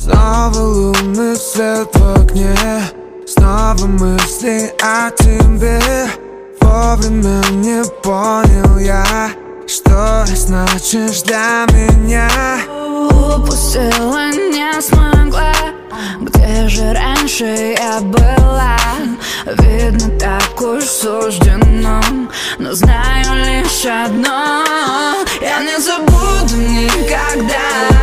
Снова лунный свет в окне, снова мысли о тебе. Вовремя не понял я, что значишь для меня. Упустила, не смогла. Где же раньше я была? Видно, так уж суждено. Но знаю лишь одно: я не забуду никогда